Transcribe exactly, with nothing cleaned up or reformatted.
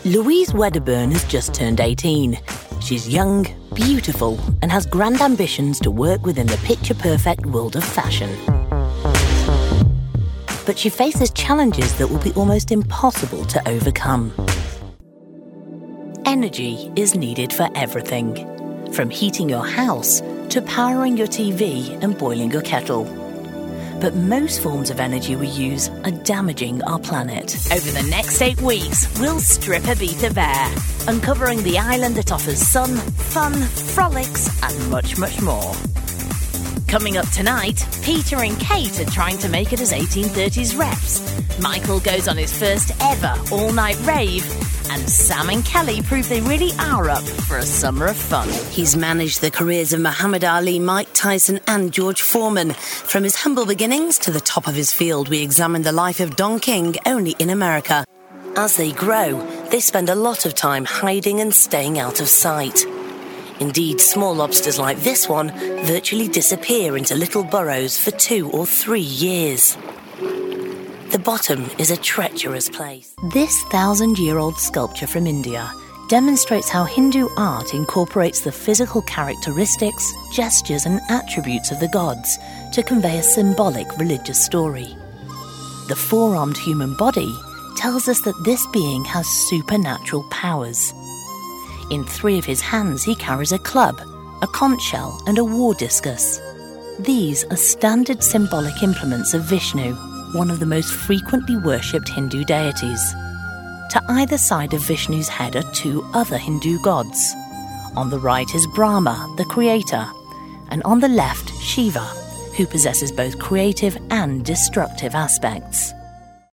Louise Wedderburn has just turned eighteen. She's young, beautiful, and has grand ambitions to work within the picture-perfect world of fashion. But she faces challenges that will be almost impossible to overcome. Energy is needed for everything, from heating your house to powering your T V and boiling your kettle. But most forms of energy we use are damaging our planet. Over the next eight weeks, we'll strip Ibiza bare, uncovering the island that offers sun, fun, frolics, and much, much more. Coming up tonight, Peter and Kate are trying to make it as eighteen thirties reps. Michael goes on his first ever all-night rave, and Sam and Kelly prove they really are up for a summer of fun. He's managed the careers of Muhammad Ali, Mike Tyson and George Foreman. From his humble beginnings to the top of his field, we examine the life of Don King only in America. As they grow, they spend a lot of time hiding and staying out of sight. Indeed, small lobsters like this one virtually disappear into little burrows for two or three years. The bottom is a treacherous place. This thousand-year-old sculpture from India demonstrates how Hindu art incorporates the physical characteristics, gestures and attributes of the gods to convey a symbolic religious story. The four-armed human body tells us that this being has supernatural powers. In three of his hands he carries a club, a conch shell and a war discus. These are standard symbolic implements of Vishnu, one of the most frequently worshipped Hindu deities. To either side of Vishnu's head are two other Hindu gods. On the right is Brahma, the creator, and on the left Shiva, who possesses both creative and destructive aspects.